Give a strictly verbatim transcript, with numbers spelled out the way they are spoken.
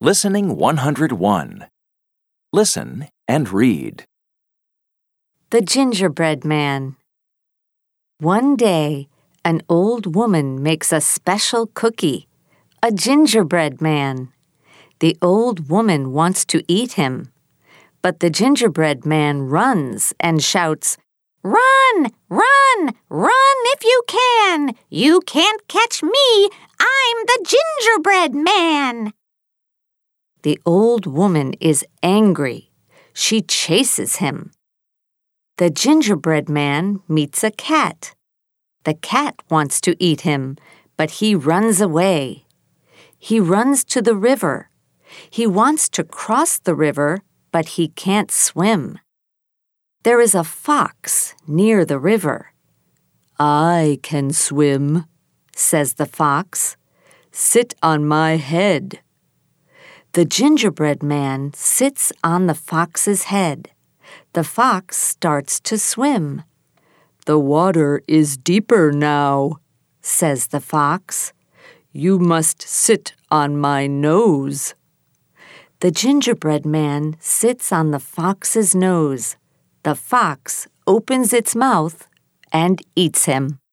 Listening one hundred one. Listen and read. The Gingerbread Man. One day, an old woman makes a special cookie, a gingerbread man. The old woman wants to eat him, but the gingerbread man runs and shouts, "Run, run, run if you can! You can't catch me! I'm the gingerbread man!" The old woman is angry. She chases him. The gingerbread man meets a cat. The cat wants to eat him, but he runs away. He runs to the river. He wants to cross the river, but he can't swim. There is a fox near the river. "I can swim," says the fox. "Sit on my head." The gingerbread man sits on the fox's head. The fox starts to swim. "The water is deeper now," says the fox. "You must sit on my nose." The gingerbread man sits on the fox's nose. The fox opens its mouth and eats him.